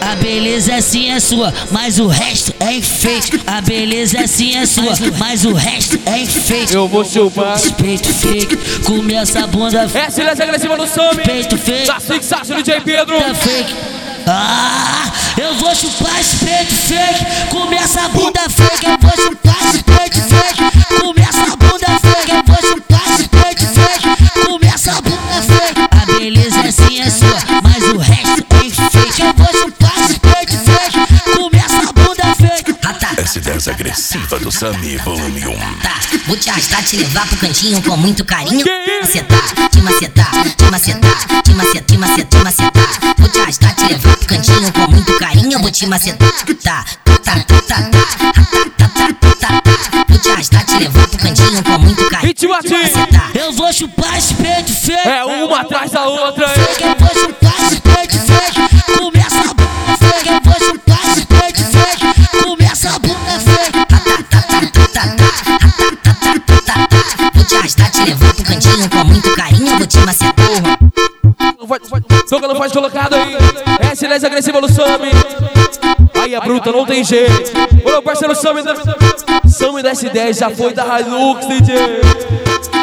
A beleza sim é sua, mas o resto é enfeite. A beleza sim é sua, mas o resto é enfeite. Eu vou chupar Peito fake, começa a bunda fake. É silêncio agressivo no some. Peito fake, Da Six Sasso, DJ Pedro. bunda fake. Ah, eu vou chupar esse peito fake, começa a bunda fake. Eu vou chupar esse peito fake, começa a bunda fake. Eu vou chupar esse peito fake, começa a bunda fake. A beleza sim é sua, mas o resto é enfeite. Eu vou chupar esse peito fake, começa a bunda fake. S10 agressiva do Sami, volume 1. Tá, vou te arrastar, te levar pro cantinho com muito carinho. Macetar, te macetar, te macetar, te macetar, te macetar, te macetar. Vou te arrastar, te levar pro cantinho com muito carinho. Eu vou te macetar, tá, tá, tá, tá, tá, tá, tá, tá, tá. Vou te arrastar, te levar pro cantinho com muito carinho. Ritmo ativo. Eu vou chupar esse peito fake. É uma atrás da outra. Eu vou chupar esse peito fake, começa a bunda fake. Eu vou chupar esse peito fake, começa a bunda fake. Vou te arrastar, te levar pro cantinho com muito carinho. Eu vou te macetar. Toca não faz colocado aí. S10 agressivo no some. Aí é bruta, não tem jeito. Ô meu parceiro Sami da S10 já foi da Hilux, DJ.